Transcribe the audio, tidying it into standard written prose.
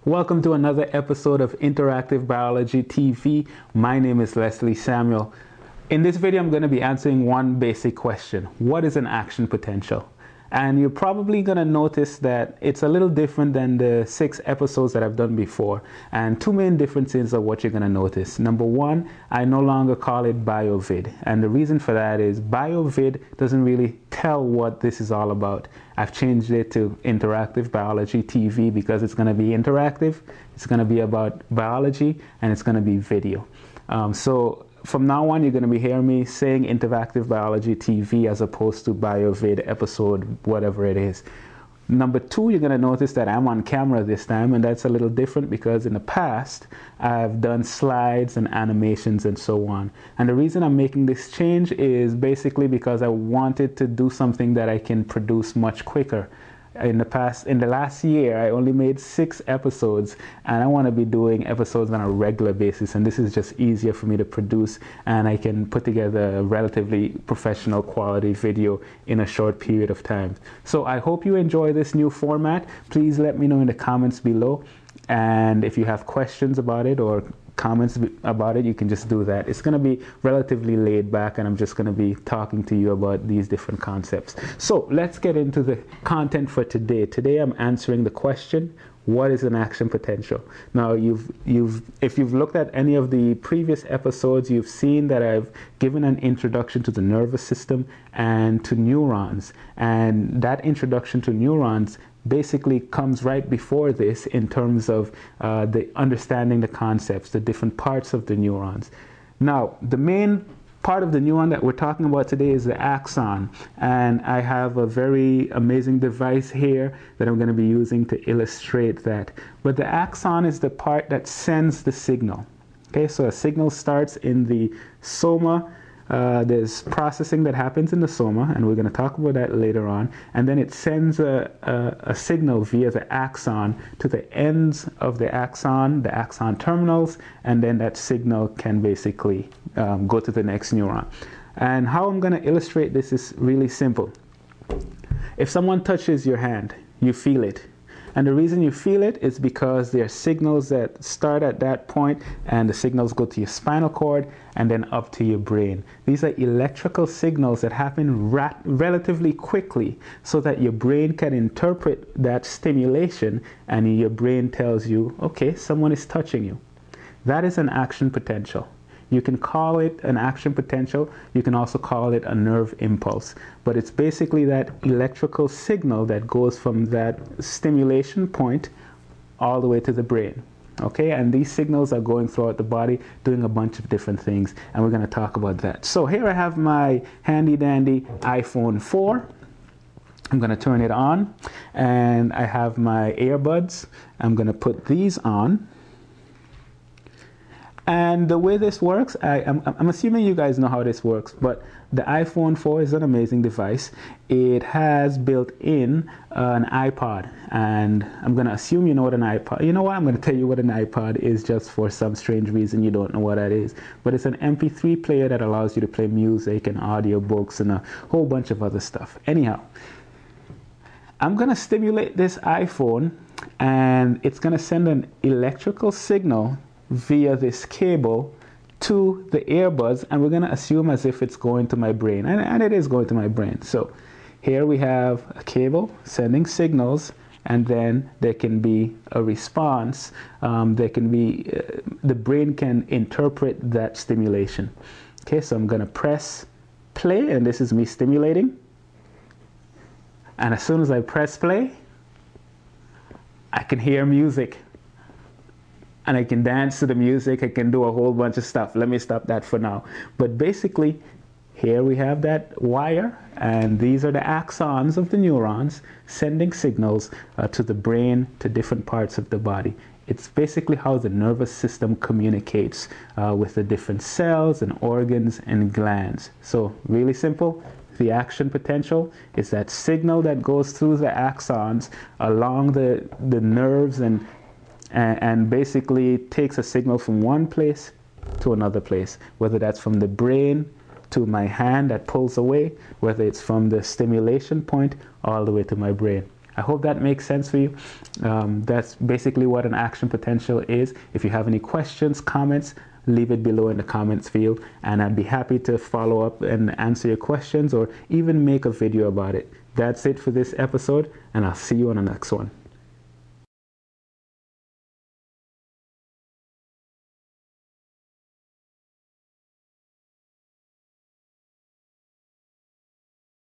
Welcome to another episode of Interactive Biology TV. My name is Leslie Samuel. In this video, I'm going to be answering one basic question. What is an action potential? And you're probably going to notice that it's a little different than the 6 episodes that I've done before. And two main differences are what you're going to notice. Number one, I no longer call it BioVid. And the reason for that is BioVid doesn't really tell what this is all about. I've changed it to Interactive Biology TV because it's going to be interactive, it's going to be about biology, and it's going to be video. So from now on, you're going to be hearing me saying Interactive Biology TV as opposed to BioVid episode, whatever it is. Number two, you're going to notice that I'm on camera this time, and that's a little different because in the past, I've done slides and animations and so on. And the reason I'm making this change is basically because I wanted to do something that I can produce much quicker. In the last year, I only made 6 episodes, and I want to be doing episodes on a regular basis, and this is just easier for me to produce, and I can put together a relatively professional quality video in a short period of time. So I hope you enjoy this new format. Please let me know in the comments below, and if you have questions about it or comments about it, you can just do that. It's going to be relatively laid back, and I'm just going to be talking to you about these different concepts. So let's get into the content for today. Today I'm answering the question, what is an action potential? Now, if you've looked at any of the previous episodes, you've seen that I've given an introduction to the nervous system and to neurons, and that introduction to neurons basically comes right before this in terms of the understanding the concepts, the different parts of the neurons. Now, the main part of the neuron that we're talking about today is the axon, and I have a very amazing device here that I'm going to be using to illustrate that. But the axon is the part that sends the signal. Okay, so a signal starts in the soma. There's processing that happens in the soma, and we're going to talk about that later on, and then it sends a signal via the axon to the ends of the axon terminals, and then that signal can basically go to the next neuron. And how I'm going to illustrate this is really simple. If someone touches your hand, you feel it. And the reason you feel it is because there are signals that start at that point, and the signals go to your spinal cord and then up to your brain. These are electrical signals that happen relatively quickly so that your brain can interpret that stimulation, and your brain tells you, okay, someone is touching you. That is an action potential. You can call it an action potential. You can also call it a nerve impulse. But it's basically that electrical signal that goes from that stimulation point all the way to the brain. Okay, and these signals are going throughout the body doing a bunch of different things, and we're going to talk about that. So here I have my handy dandy iPhone 4. I'm going to turn it on, and I have my earbuds. I'm going to put these on. And the way this works, I'm assuming you guys know how this works, but the iPhone 4 is an amazing device. It has built in an iPod, and I'm going to assume you know what an iPod. You know what? I'm going to tell you what an iPod is just for some strange reason you don't know what that is. But it's an MP3 player that allows you to play music and audiobooks and a whole bunch of other stuff. Anyhow, I'm going to stimulate this iPhone, and it's going to send an electrical signal via this cable to the earbuds, and we're going to assume as if it's going to my brain, and it is going to my brain. So here we have a cable sending signals, and then there can be a response. There can be the brain can interpret that stimulation. Okay, so I'm going to press play, and this is me stimulating, and as soon as I press play, I can hear music. And I can dance to the music, I can do a whole bunch of stuff. Let me stop that for now. But basically, here we have that wire, and these are the axons of the neurons sending signals to the brain, to different parts of the body. It's basically how the nervous system communicates with the different cells and organs and glands. So really simple. The action potential is that signal that goes through the axons along the nerves and basically takes a signal from one place to another place, whether that's from the brain to my hand that pulls away, whether it's from the stimulation point all the way to my brain. I hope that makes sense for you. That's basically what an action potential is. If you have any questions, comments, leave it below in the comments field, and I'd be happy to follow up and answer your questions or even make a video about it. That's it for this episode, and I'll see you on the next one.